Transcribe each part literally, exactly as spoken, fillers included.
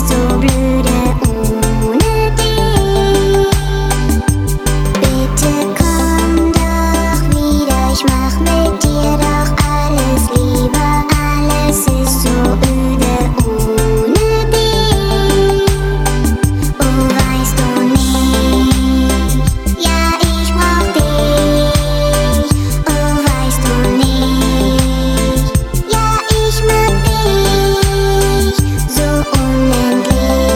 so blöde ohne dich. Bitte komm doch wieder, ich mach mit dir doch alles lieber. Alles ist so öde ohne dich. Oh, weißt du nicht? Ja, ich brauch dich. Oh, weißt du nicht? Ja, ich mag dich so unendlich.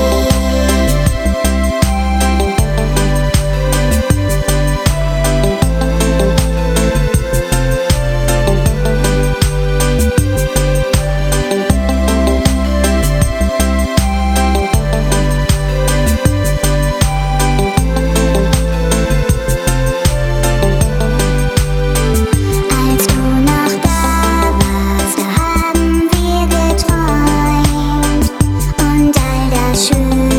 Als du noch da warst, da haben wir geträumt und all das Schöne.